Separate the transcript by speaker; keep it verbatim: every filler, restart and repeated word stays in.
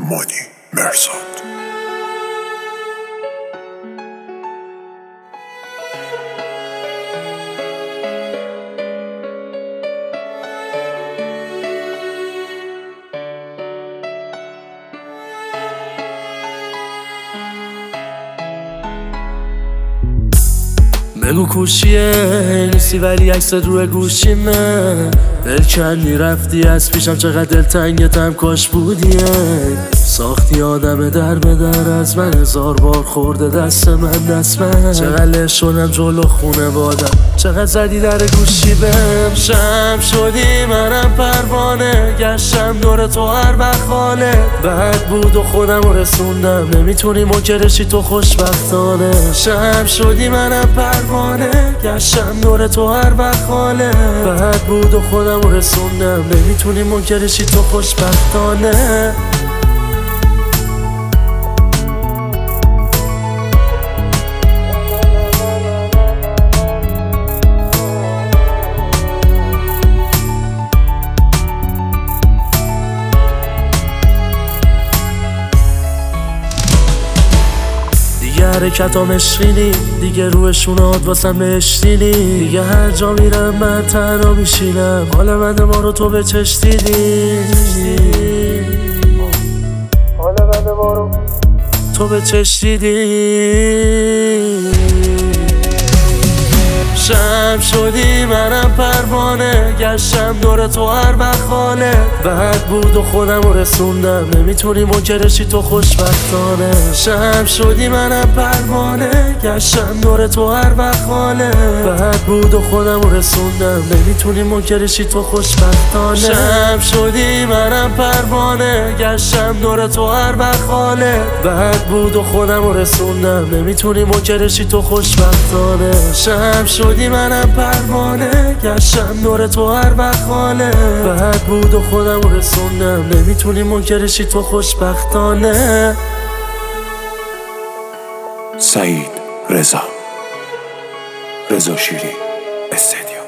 Speaker 1: مانی مرزاد.
Speaker 2: بگو کوشیه نیستی ولی عکس روی گوشیمه. دل کندی رفتی از پیشم، چقدر دلتنگتم کاش بودیه. ساختی آدم در به در از من، هزار بار خورده دست من دست من. چقدر له شدم جلو خونه بادم، چقدر زدی در گوشی بهم. شم شدی منم پروانه، گشتم دور تو هر بخاله. بد بود و خودم رو رسوندم، نمیتونی منکرشی تو خوشبختانه. شم شدی منم پروانه، گشتم دور تو هر بخاله. بد بود و خودم رو رسوندم، نمیتونی منکرشی تو خوشبختانه. دیگه حرکتام عشقینی، دیگه روی شونات واسم بهشتینی. دیگه هر جا میرم من تنها میشینم، حال من ما رو تو به چش دیدی. حال من ما رو تو به چش دیدی. شم شدی منم پروانه، گشتم دور تو هر بخاله. بد بود و خودم رو رسوندم، نمیتونی منکرشی تو خوشبختانه. شم شدی منم پروانه، گشتم دور تو هر بخاله. بد بود و خودم رو رسوندم، نمیتونی منکرشی تو خوشبختانه. شم شدی منم پروانه، گشتم دور تو هر بخاله. بد بود و خودم رو رسوندم، نمیتونی منکرشی تو خوشبختانه. شم شدی منم پروانه، گشتم دور تو هر بخاله. بد بود و خودم رو رسوندم، نمیتونی منکرشی تو خوشبختانه.
Speaker 1: سعید رضا، رضا شیری استدیو.